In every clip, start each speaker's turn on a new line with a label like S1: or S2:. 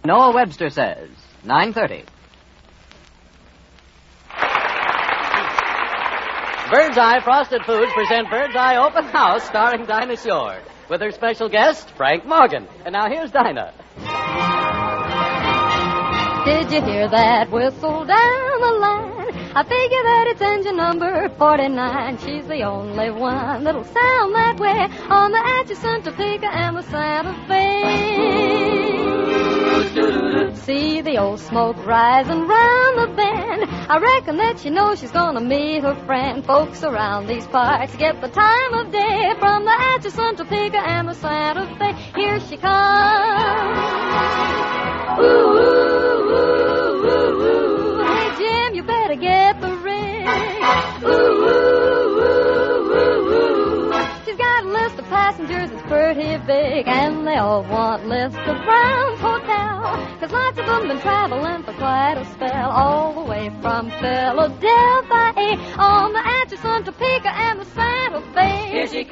S1: Noah Webster Says, 9:30. Bird's Eye Frosted Foods present Bird's Eye Open House starring Dinah Shore with her special guest, Frank Morgan. And now here's Dinah.
S2: Did you hear that whistle down the line? I figure that it's engine number 49. She's the only one that'll sound that way on the Atchison, Topeka, and the Santa Fe. See the old smoke rising round the bend. I reckon that she knows she's gonna meet her friend. Folks around these parts get the time of day from the Atchison, Topeka, and the Santa Fe. Here she comes. Ooh, ooh, ooh, ooh, ooh. Hey, Jim, you better get the ring. Ooh, ooh, ooh, ooh, ooh. She's got a list of passengers that's pretty big, and they all want lists of Brown's Hotel, 'cause lots of them been traveling for quite a spell, all the way from Philadelphia on the Atchison, Topeka, and the Santa Fe. Here she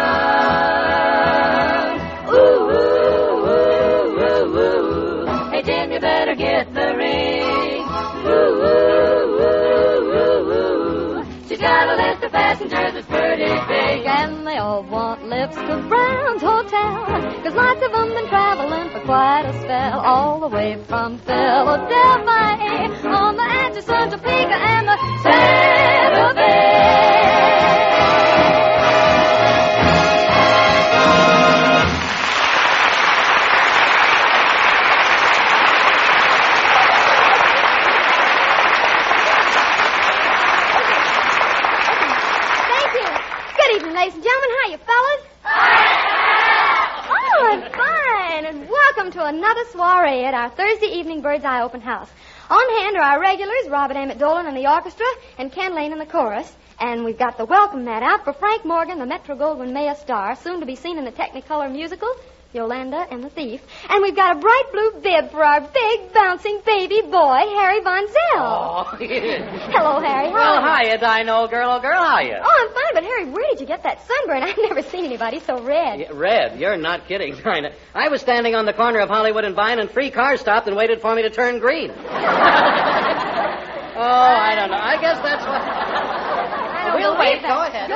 S2: comes. Ooh, ooh, ooh, ooh, ooh. Hey, Jim, you better get the ring. Ooh, ooh, ooh, ooh, ooh. She's got a list of passengers that's pretty big, and they all want lifts to Brown's Hotel, 'cause lots of them been traveling for quite a spell, all the way from Philadelphia on the Atchison, Topeka, and the Santa Fe.
S3: Ladies and gentlemen, how you fellas? Oh, fine. And welcome to another soiree at our Thursday evening Bird's Eye Open House. On hand are our regulars, Robert Emmett Dolan in the orchestra and Ken Lane in the chorus. And we've got the welcome mat out for Frank Morgan, the Metro-Goldwyn-Mayer star, soon to be seen in the Technicolor musical, Yolanda and the Thief. And we've got a bright blue bib for our big, bouncing baby boy, Harry Von Zell.
S1: Oh, yeah.
S3: Hello, Harry.
S1: Well, hiya, Dinah, old girl, how you?
S3: Oh, I'm fine, but Harry, where did you get that sunburn? I've never seen anybody so red.
S1: Yeah, red? You're not kidding, Dinah. I was standing on the corner of Hollywood and Vine, and 3 cars stopped and waited for me to turn green. Oh, I don't know. I guess that's what... We'll wait. Go ahead.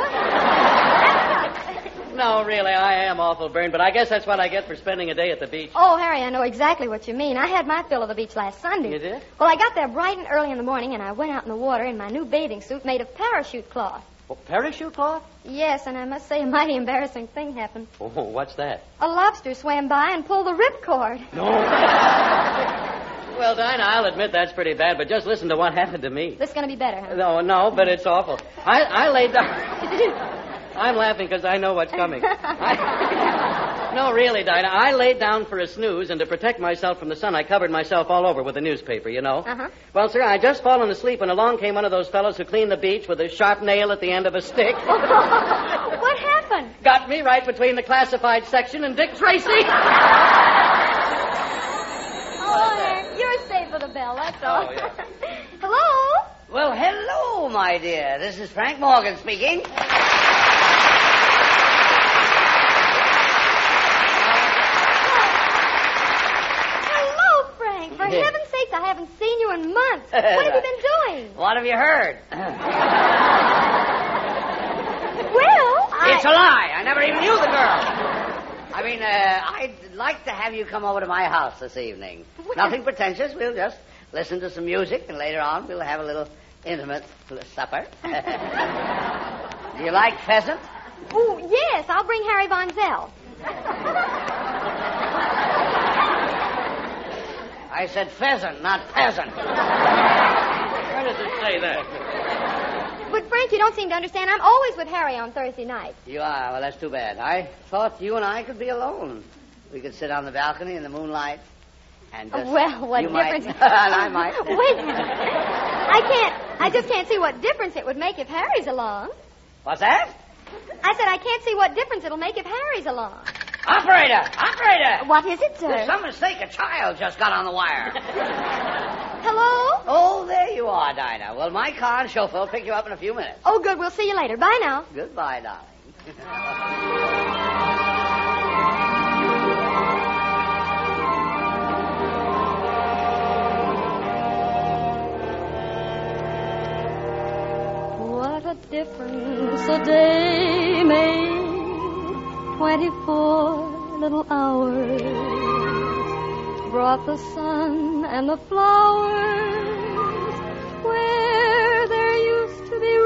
S1: No, really, I am awful burned, but I guess that's what I get for spending a day at the beach.
S3: Oh, Harry, I know exactly what you mean. I had my fill of the beach last Sunday.
S1: You did?
S3: Well, I got there bright and early in the morning, and I went out in the water in my new bathing suit made of parachute cloth.
S1: Oh, parachute cloth?
S3: Yes, and I must say a mighty embarrassing thing happened.
S1: Oh, what's that?
S3: A lobster swam by and pulled the ripcord.
S1: No. Well, Dinah, I'll admit that's pretty bad, but just listen to what happened to me.
S3: This is going to be better, huh?
S1: No, but it's awful. I laid down... I'm laughing because I know what's coming. No, really, Dinah, I laid down for a snooze, and to protect myself from the sun, I covered myself all over with a newspaper, you know.
S3: Uh-huh.
S1: Well, sir, I'd just fallen asleep, and along came one of those fellows who clean the beach with a sharp nail at the end of a stick.
S3: What happened?
S1: Got me right between the classified section and Dick Tracy.
S3: Oh, you're safe for the bell, that's all.
S1: Oh, yeah.
S3: Hello?
S4: Well, hello, my dear. This is Frank Morgan speaking.
S3: Hello, Frank. For heaven's sakes, I haven't seen you in months. What have you been doing?
S4: What have you heard?
S3: Well,
S4: It's a lie. I never even knew the girl. I mean, I'd like to have you come over to my house this evening.
S3: Well,
S4: Nothing pretentious. We'll just listen to some music, and later on we'll have a little intimate supper. Do you like pheasant?
S3: Oh, yes, I'll bring Harry Von Zell.
S4: I said pheasant, not peasant.
S1: Where does it say that?
S3: But, Frank, you don't seem to understand. I'm always with Harry on Thursday night.
S4: You are? Well, that's too bad. I thought you and I could be alone. We could sit on the balcony in the moonlight and just...
S3: Well, what
S4: you
S3: difference...
S4: Might, and I might.
S3: Wait a minute. I just can't see what difference it would make if Harry's along.
S4: What's that?
S3: I said I can't see what difference it'll make if Harry's along.
S4: Operator! Operator!
S3: What is it, sir?
S4: There's some mistake. A child just got on the wire.
S3: Hello?
S4: Oh, there you are, Dinah. Well, my car and chauffeur will pick you up in a few minutes.
S3: Oh, good. We'll see you later. Bye now.
S4: Goodbye, darling.
S2: difference a day made. 24 little hours brought the sun and the flowers where there used to be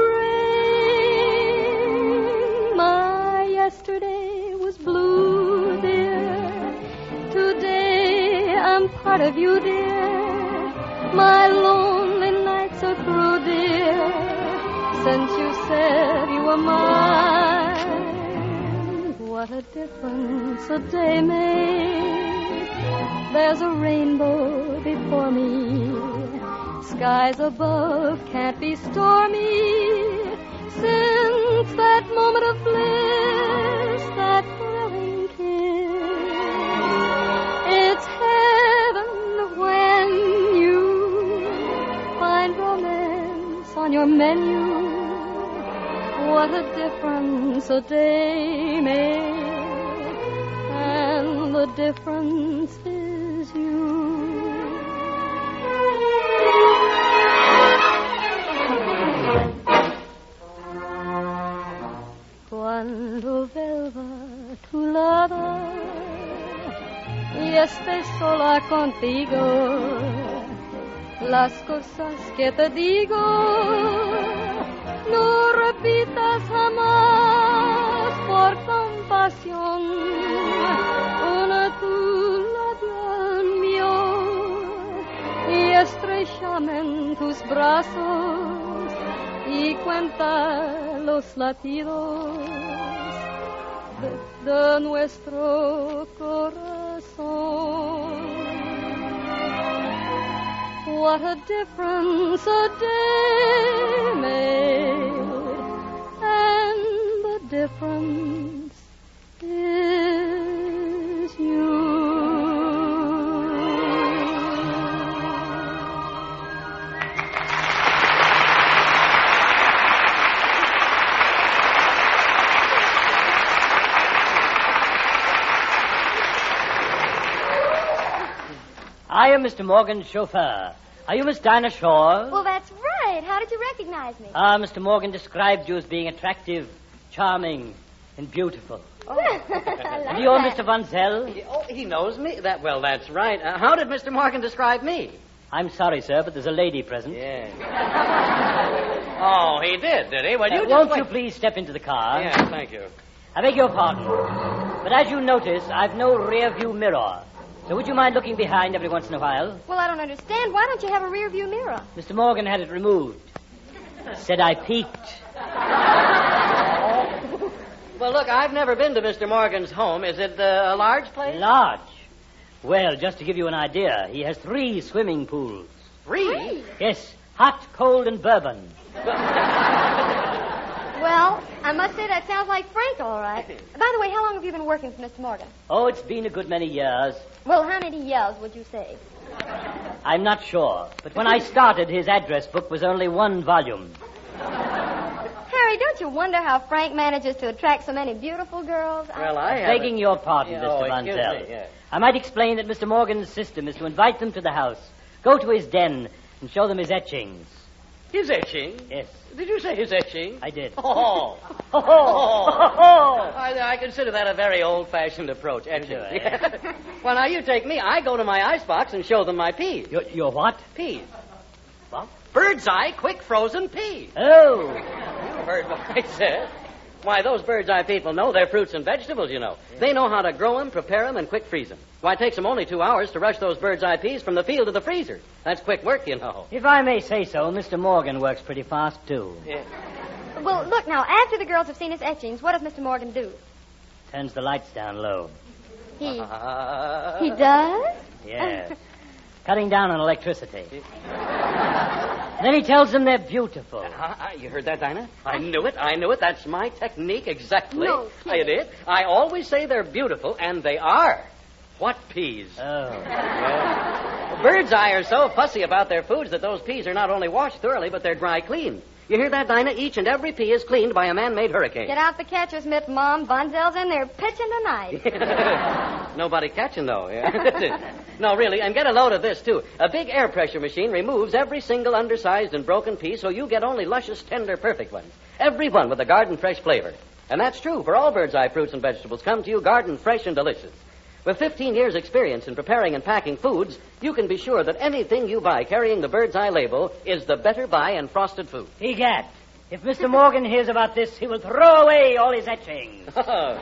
S2: rain. My yesterday was blue, dear. Today I'm part of you, dear. My lonely nights are through, dear, since you said you were mine. What a difference a day made. There's a rainbow before me. Skies above can't be stormy. Since that moment of bliss, that thrilling kiss, it's heaven when you find romance on your menu. What a difference a day made, and the difference is you. Cuando vuelva tu lado y esté sola contigo, las cosas que te digo no repitas jamás por compasión. Una tu labial mío y estrechame en tus brazos y cuenta los latidos de nuestro corazón. What a difference a day made, and the difference is you.
S5: I am Mr. Morgan's chauffeur. Are you Miss Dinah Shaw?
S3: Well, that's right. How did you recognize me?
S5: Mr. Morgan described you as being attractive, charming, and beautiful.
S3: Oh.
S5: And you're Mr. Von Zell?
S1: He knows me? Well, that's right. How did Mr. Morgan describe me?
S5: I'm sorry, sir, but there's a lady present.
S1: Yeah. Oh, he did he? Well, you
S5: won't you please step into the car?
S1: Yes, thank you.
S5: I beg your pardon. But as you notice, I've no rear view mirror. So would you mind looking behind every once in a while?
S3: Well, I don't understand. Why don't you have a rear view mirror?
S5: Mr. Morgan had it removed. Said I peeked.
S1: Well, look, I've never been to Mr. Morgan's home. Is it a large place?
S5: Large? Well, just to give you an idea, he has 3 swimming pools.
S1: 3?
S5: Yes, hot, cold, and bourbon.
S3: Well, I must say that sounds like Frank, all right. By the way, how long have you been working for Mr. Morgan?
S5: Oh, it's been a good many years.
S3: Well, how many years would you say?
S5: I'm not sure. But when I started, his address book was only 1 volume.
S3: Harry, don't you wonder how Frank manages to attract so many beautiful girls?
S1: Well, I haven't.
S5: Begging your pardon, Mr. Von Zell. I might explain that Mr. Morgan's system is to invite them to the house, go to his den, and show them his etchings.
S1: His etching?
S5: Yes.
S1: Did you say his etching?
S5: I did.
S1: Oh.
S5: Oh.
S1: I consider that a very old-fashioned approach, etching.
S5: Yeah.
S1: Well, now, you take me. I go to my icebox and show them my peas.
S5: Your what?
S1: Peas.
S5: What?
S1: Bird's eye quick frozen peas.
S5: Oh.
S1: You heard what I said. Why, those bird's eye people know they're fruits and vegetables, you know. Yeah. They know how to grow them, prepare them, and quick freeze them. Why, it takes them only 2 hours to rush those bird's eye peas from the field to the freezer. That's quick work, you know.
S5: If I may say so, Mr. Morgan works pretty fast, too.
S1: Yeah.
S3: Well, look, now, after the girls have seen his etchings, what does Mr. Morgan do?
S5: Turns the lights down low.
S3: He does?
S5: Yes. Cutting down on electricity. Then he tells them they're beautiful.
S1: You heard that, Dinah? I knew it. That's my technique exactly.
S3: No,
S1: I did. I always say they're beautiful, and they are. What peas?
S5: Oh.
S1: Well, bird's eye are so fussy about their foods that those peas are not only washed thoroughly, but they're dry cleaned. You hear that, Dinah? Each and every pea is cleaned by a man-made hurricane.
S3: Get out the catcher's mitt, Mom. Von Zell's in there pitching tonight.
S1: Nobody catching, though. Yeah. No, really, and get a load of this, too. A big air pressure machine removes every single undersized and broken pea, so you get only luscious, tender, perfect ones. every one with a garden fresh flavor. And that's true, for all Bird's Eye fruits and vegetables come to you garden fresh and delicious. With 15 years' experience in preparing and packing foods, you can be sure that anything you buy carrying the Bird's Eye label is the better buy in frosted food.
S5: Egad, if Mr. Morgan hears about this, he will throw away all his etchings.
S3: This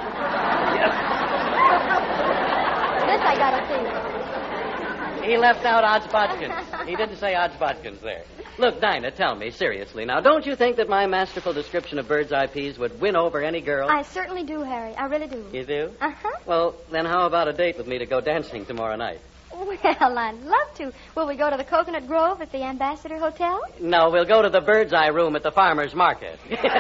S3: I gotta see.
S1: He left out Hodgepodgkins. He didn't say Hodgepodgkins there. Look, Dinah, tell me, seriously, now, don't you think that my masterful description of Bird's Eye peas would win over any girl?
S3: I certainly do, Harry. I really do.
S1: You do?
S3: Uh-huh.
S1: Well, then how about a date with me to go dancing tomorrow night?
S3: Well, I'd love to. Will we go to the Coconut Grove at the Ambassador Hotel?
S1: No, we'll go to the Bird's Eye room at the farmer's market.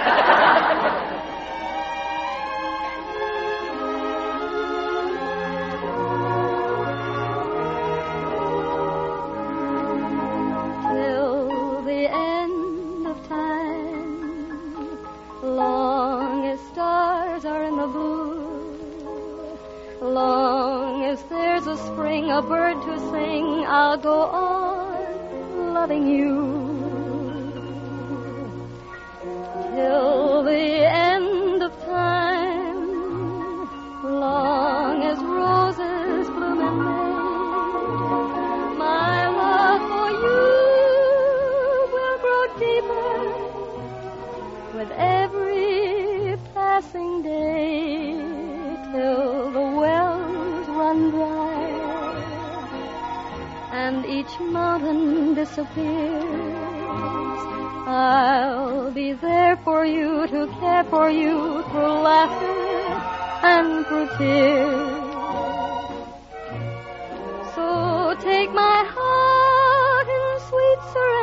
S2: Till the end of time, long as stars are in the blue, long as there's a spring, a bird to sing, I'll go on loving you. Till the end of time, long as roses bloom in May, my love for you will grow deeper with every passing day, till the wells run dry and each mountain disappears. I'll be there for you, to care for you, through laughter and through tears. So take my heart in sweet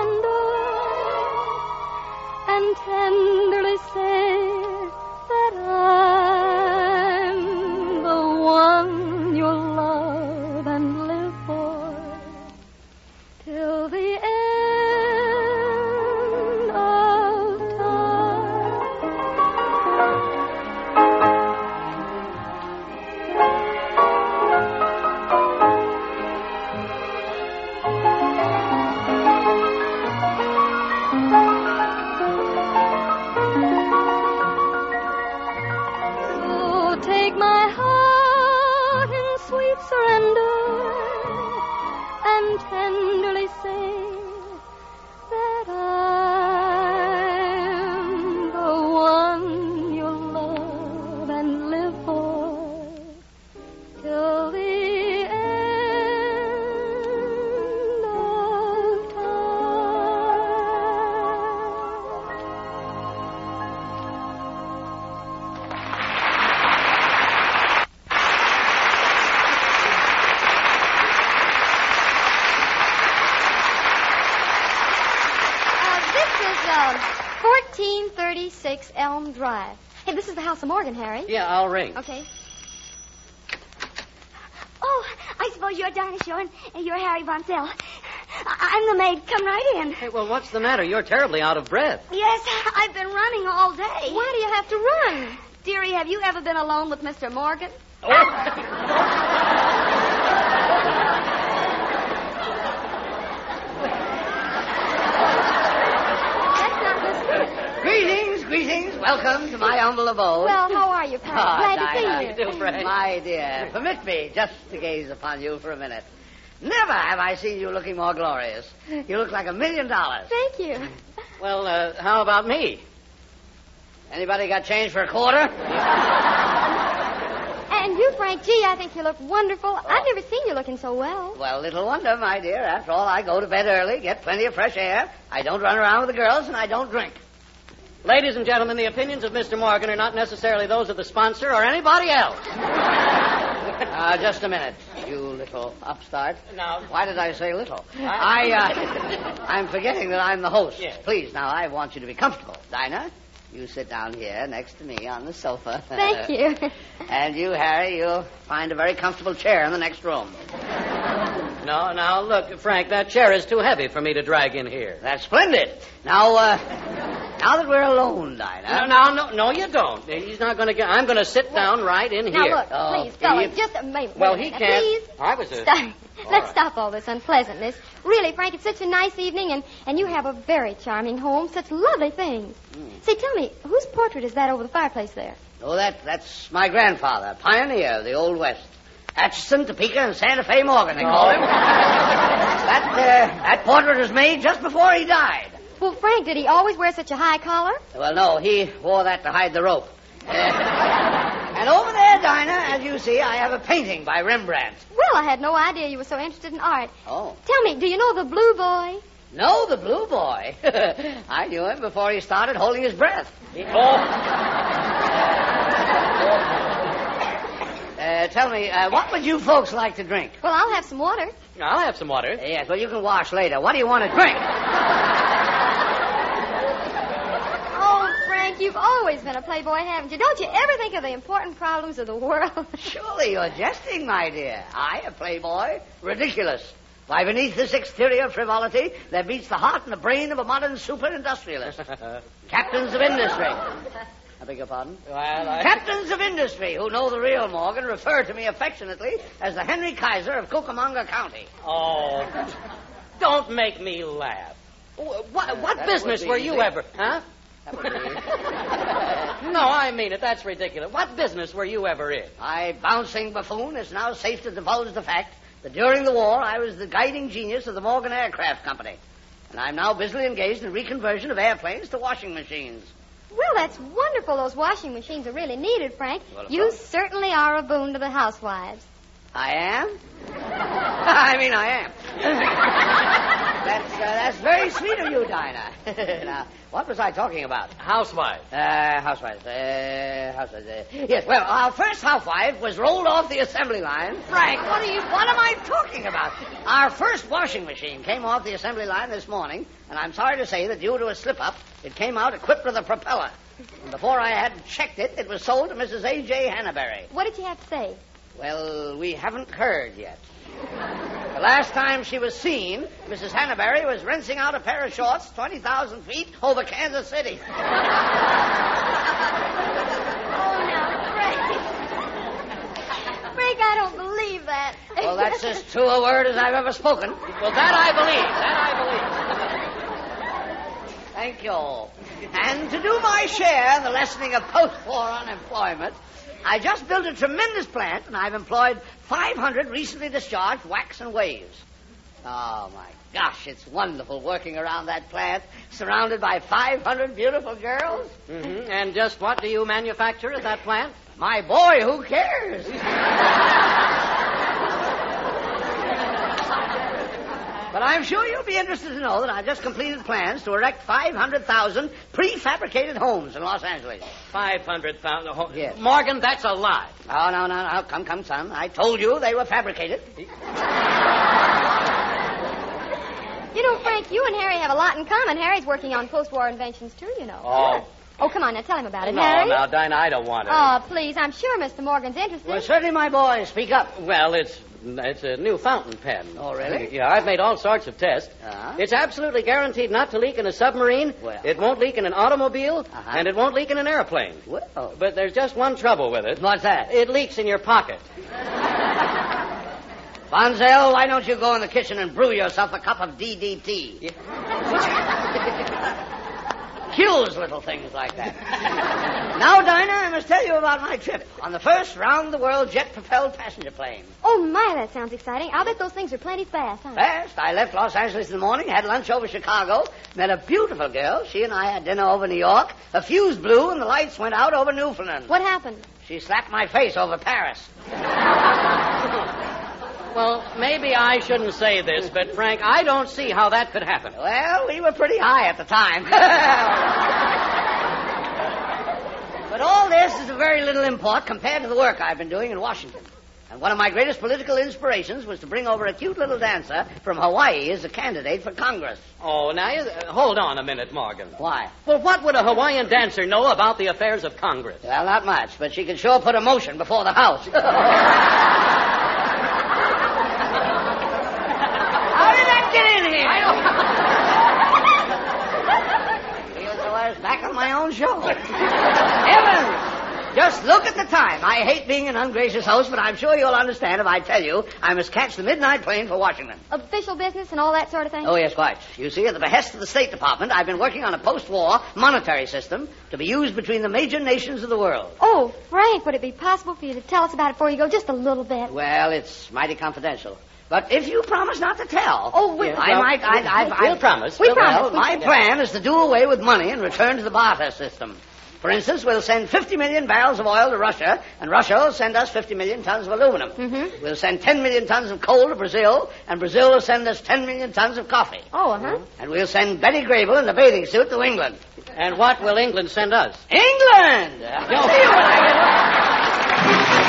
S2: surrender and tenderly say that I'm the one you'll love and live for till the end of time. So take my heart in sweet surrender and tenderly say that I'm the one you'll love and live for till the end of time.
S3: This is 1436 Elm Drive. Hey, this is the house of Morgan, Harry.
S1: Yeah, I'll ring.
S3: Okay.
S6: Oh, I suppose you're Dinah Shore and you're Harry Von Zell. I'm the maid. Come right in.
S1: Hey, well, what's the matter? You're terribly out of breath.
S6: Yes, I've been running all day.
S3: Why do you have to run?
S6: Dearie, have you ever been alone with Mr. Morgan?
S3: That's not Mr.
S4: Greetings. Welcome to my humble abode.
S3: Well, how are you, Frank? Glad to see
S4: Dinah.
S3: you.
S1: You do, Frank.
S4: My dear, permit me just to gaze upon you for a minute. Never have I seen you looking more glorious. You look like $1 million.
S3: Thank you.
S1: Well, how about me?
S4: Anybody got change for a quarter?
S3: And you, Frank, gee, I think you look wonderful. I've never seen you looking so well.
S4: Well, little wonder, my dear. After all, I go to bed early, get plenty of fresh air. I don't run around with the girls, and I don't drink.
S1: Ladies and gentlemen, the opinions of Mr. Morgan are not necessarily those of the sponsor or anybody else.
S4: Just a minute, you little upstart.
S1: Now,
S4: Why did I say little? I'm forgetting that I'm the host.
S1: Yes.
S4: Please, now, I want you to be comfortable. Dinah, you sit down here next to me on the sofa.
S3: Thank you.
S4: And you, Harry, you'll find a very comfortable chair in the next room.
S1: no, now, look, Frank, that chair is too heavy for me to drag in here.
S4: That's splendid. Now that we're alone, Dinah.
S1: No, you don't. He's not going to get... I'm going to sit down right in
S3: Now,
S1: here.
S3: look,
S4: Oh,
S3: please, fellas,
S4: you-
S3: just a minute.
S1: Well,
S3: wait a
S1: he
S3: minute.
S1: can't.
S3: Please.
S1: I was a...
S3: Stop. Let's stop all this unpleasantness. Really, Frank, it's such a nice evening, and you have a very charming home. Such lovely things. Say, tell me, whose portrait is that over the fireplace there?
S4: Oh, that's my grandfather, pioneer of the Old West. Atchison, Topeka, and Santa Fe Morgan, they call him. That portrait was made just before he died.
S3: Well, Frank, did he always wear such a high collar?
S4: Well, no, he wore that to hide the rope. And over there, Dinah, as you see, I have a painting by Rembrandt.
S3: Well, I had no idea you were so interested in art.
S4: Oh.
S3: Tell me, do you know the Blue Boy?
S4: No, the Blue Boy. I knew him before he started holding his breath. Tell me, what would you folks like to drink?
S3: Well, I'll have some water.
S1: I'll have some water.
S4: Yes, well, you can wash later. What do you want to drink?
S3: Oh, Frank, you've always been a playboy, haven't you? Don't you ever think of the important problems of the world?
S4: Surely you're jesting, my dear. I, a playboy? Ridiculous. Why, beneath this exterior frivolity, there beats the heart and the brain of a modern super-industrialist. Captains of industry. I beg your pardon? Captains of industry who know the real Morgan refer to me affectionately as the Henry Kaiser of Cucamonga County.
S1: Oh, don't make me laugh. What business were you ever... Huh?
S4: That would be...
S1: No, I mean it. That's ridiculous. What business were you ever in?
S4: I, bouncing buffoon, is now safe to divulge the fact that during the war I was the guiding genius of the Morgan Aircraft Company. And I'm now busily engaged in reconversion of airplanes to washing machines.
S3: Well, that's wonderful. Those washing machines are really needed, Frank.
S4: Well,
S3: you certainly are a boon to the housewives.
S4: I am? I mean, I am. That's very sweet of you, Dinah. Now, what was I talking about?
S1: Housewives.
S4: Housewives. Yes, well, our first housewife was rolled off the assembly line. Frank, what am I talking about? Our first washing machine came off the assembly line this morning, and I'm sorry to say that due to a slip-up, it came out equipped with a propeller. And before I had checked it, it was sold to Mrs. A.J. Hannaberry.
S3: What did you have to say?
S4: Well, we haven't heard yet. The last time she was seen, Mrs. Hannaberry was rinsing out a pair of shorts 20,000 feet over Kansas City.
S3: Oh, now, Frank. Frank, I don't believe that.
S4: Well, that's as true a word as I've ever spoken.
S1: Well, that I believe.
S4: Thank you. And to do my share in the lessening of post-war unemployment, I just built a tremendous plant, and I've employed 500 recently discharged wax and waves. Oh, my gosh, it's wonderful working around that plant, surrounded by 500 beautiful girls.
S1: Mm-hmm. And just what do you manufacture at that plant?
S4: My boy, who cares? But I'm sure you'll be interested to know that I've just completed plans to erect 500,000 prefabricated homes in Los Angeles.
S1: 500,000 homes?
S4: Yes.
S1: Morgan, that's a lie.
S4: Oh, no. Come, son. I told you they were fabricated.
S3: You know, Frank, you and Harry have a lot in common. Harry's working on post-war inventions, too, you know.
S1: Oh.
S3: Oh, come on, now tell him about it,
S1: No,
S3: Harry.
S1: now, Dinah, I don't want to.
S3: Oh, please, I'm sure Mr. Morgan's interested.
S4: Well, certainly, my boy. Speak up.
S1: Well, it's a new fountain pen.
S4: Oh, really?
S1: Yeah, I've made all sorts of tests.
S4: Uh-huh.
S1: It's absolutely guaranteed not to leak in a submarine.
S4: Well.
S1: It won't leak in an automobile.
S4: Uh-huh.
S1: And it won't leak in an airplane.
S4: Well.
S1: But there's just one trouble with it.
S4: What's that?
S1: It leaks in your pocket.
S4: Bonzel, why don't you go in the kitchen and brew yourself a cup of DDT? Kills little things like that. Now, Dinah, I must tell you about my trip on the first round-the-world jet-propelled passenger plane.
S3: Oh, my, that sounds exciting. I'll bet those things are plenty fast, huh?
S4: Fast. I left Los Angeles in the morning, had lunch over Chicago, met a beautiful girl. She and I had dinner over New York. A fuse blew and the lights went out over Newfoundland.
S3: What happened?
S4: She slapped my face over Paris.
S1: Well, maybe I shouldn't say this, but, Frank, I don't see how that could happen.
S4: Well, we were pretty high at the time. But all this is of very little import compared to the work I've been doing in Washington. And one of my greatest political inspirations was to bring over a cute little dancer from Hawaii as a candidate for Congress.
S1: Oh, now, hold on a minute, Morgan.
S4: Why?
S1: Well, what would a Hawaiian dancer know about the affairs of Congress?
S4: Well, not much, but she could sure put a motion before the House. How did that get in here? I don't... Feels as though I was back on my own show. Heavens! Just look at the time. I hate being an ungracious host, but I'm sure you'll understand if I tell you I must catch the midnight plane for Washington.
S3: Official business and all that sort of thing?
S4: Oh, yes, quite. You see, at the behest of the State Department, I've been working on a post-war monetary system to be used between the major nations of the world.
S3: Oh, Frank, would it be possible for you to tell us about it before you go just a little bit?
S4: Well, it's mighty confidential. But if you promise not to tell...
S3: Oh,
S1: we'll promise.
S3: We promise.
S4: Well, my plan is to do away with money and return to the barter system. For instance, we'll send 50 million barrels of oil to Russia, and Russia will send us 50 million tons of aluminum.
S3: Mm-hmm.
S4: We'll send 10 million tons of coal to Brazil, and Brazil will send us 10 million tons of coffee.
S3: Oh, uh-huh.
S4: And we'll send Betty Grable in the bathing suit to England.
S1: And what will England send us?
S4: England! See you when I get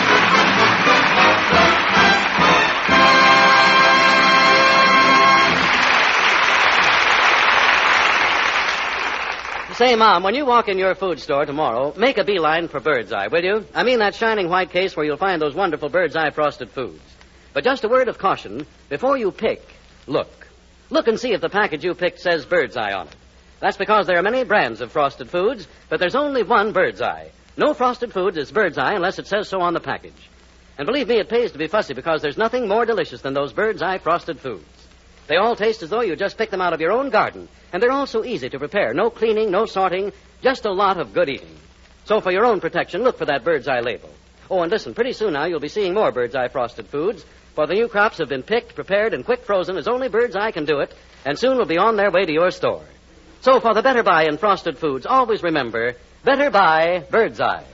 S1: Say, Mom, when you walk in your food store tomorrow, make a beeline for Birdseye, will you? I mean that shining white case where you'll find those wonderful Birdseye frosted foods. But just a word of caution, before you pick, look. Look and see if the package you picked says Birdseye on it. That's because there are many brands of frosted foods, but there's only one Birdseye. No frosted food is Birdseye unless it says so on the package. And believe me, it pays to be fussy because there's nothing more delicious than those Birdseye frosted foods. They all taste as though you just picked them out of your own garden. And they're all so easy to prepare. No cleaning, no sorting, just a lot of good eating. So for your own protection, look for that Birdseye label. Oh, and listen, pretty soon now you'll be seeing more Birdseye frosted foods, for the new crops have been picked, prepared, and quick frozen as only Birdseye can do it, and soon will be on their way to your store. So for the Better Buy in frosted foods, always remember, Better Buy Birdseye.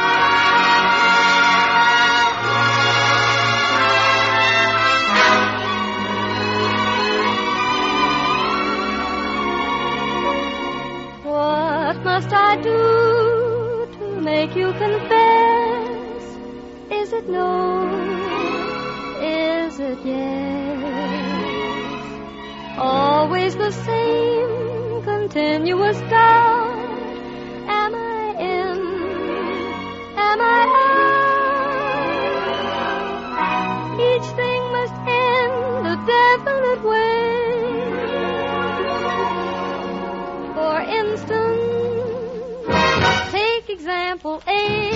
S2: What must I do to make you confess? Is it no? Is it yes? Always the same continuous doubt. Am I in? Am I out? Each thing must end a definite way. For instance, take example A.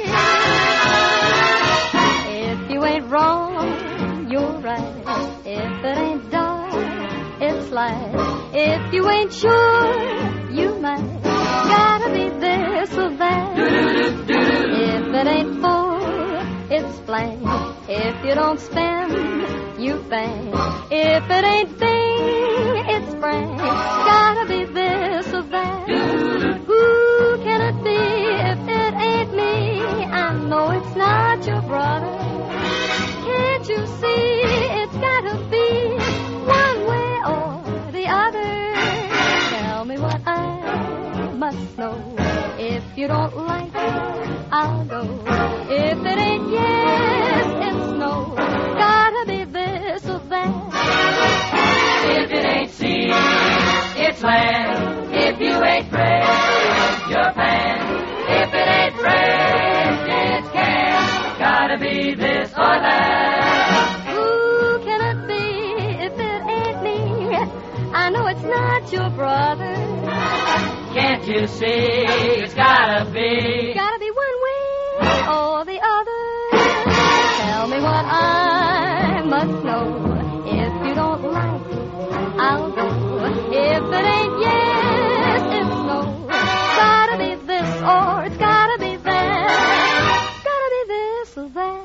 S2: If you ain't wrong, you're right. If it ain't dark, it's light. If you ain't sure, you might. Gotta be this or that. If it ain't full, it's blank. If you don't spend, you bang. If it ain't bing, it's frank. Gotta be this or that. Who can it be if it ain't me? I know it's not your brother. Can't you see it's gotta be one way or the other? Tell me what I must know. If you don't like it, I'll go. If it ain't yes, it's no. Gotta be this or that.
S7: If it ain't sea, it's land. If you ain't Fred, you're Pan. If it ain't Fred, it's can. Gotta be this or that.
S2: Who can it be if it ain't me? I know it's not your brother.
S7: Can't you see it's gotta be?
S2: Gotta be one way or the other. Tell me what I must know. If you don't like it, I'll go. If it ain't yes, it's no. Gotta be this or it's gotta be that. Gotta be this or that.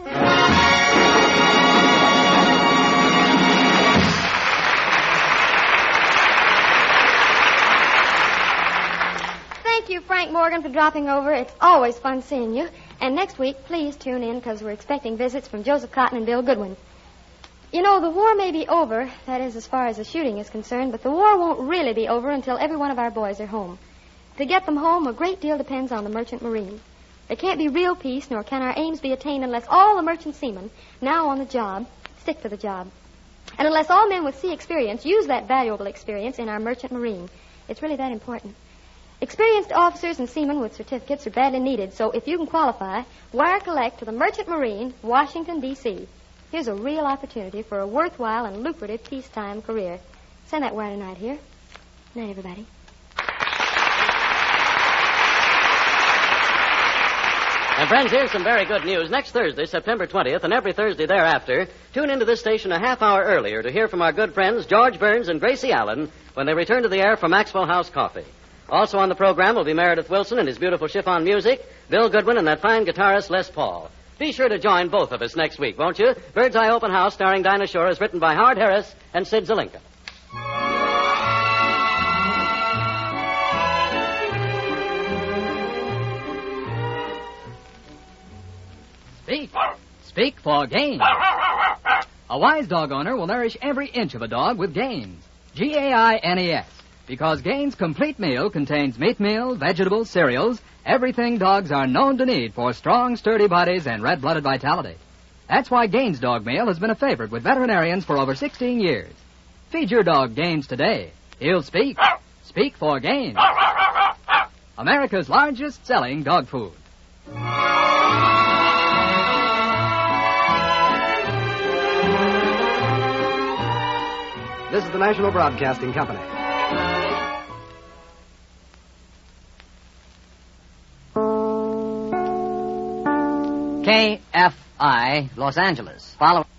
S3: Thank you, Frank Morgan, for dropping over. It's always fun seeing you. And next week, please tune in because we're expecting visits from Joseph Cotton and Bill Goodwin. You know, the war may be over, that is, as far as the shooting is concerned, but the war won't really be over until every one of our boys are home. To get them home, a great deal depends on the merchant marine. There can't be real peace, nor can our aims be attained unless all the merchant seamen, now on the job, stick to the job. And unless all men with sea experience use that valuable experience in our merchant marine. It's really that important. Experienced officers and seamen with certificates are badly needed, so if you can qualify, wire collect to the Merchant Marine, Washington, D.C. Here's a real opportunity for a worthwhile and lucrative peacetime career. Send that wire tonight here. Good night, everybody.
S1: And friends, here's some very good news. Next Thursday, September 20th, and every Thursday thereafter, tune into this station a half hour earlier to hear from our good friends George Burns and Gracie Allen when they return to the air for Maxwell House Coffee. Also on the program will be Meredith Wilson and his beautiful chiffon music, Bill Goodwin and that fine guitarist Les Paul. Be sure to join both of us next week, won't you? Bird's Eye Open House, starring Dinah Shore, is written by Howard Harris and Sid Zelinka.
S8: Speak for Gaines. A wise dog owner will nourish every inch of a dog with Gaines. Gaines. Because Gaines' complete meal contains meat meal, vegetables, cereals, everything dogs are known to need for strong, sturdy bodies and red-blooded vitality. That's why Gaines' dog meal has been a favorite with veterinarians for over 16 years. Feed your dog Gaines today. He'll speak. Speak for Gaines. America's largest selling dog food.
S9: This is the National Broadcasting Company.
S10: KFI, Los Angeles. Follow.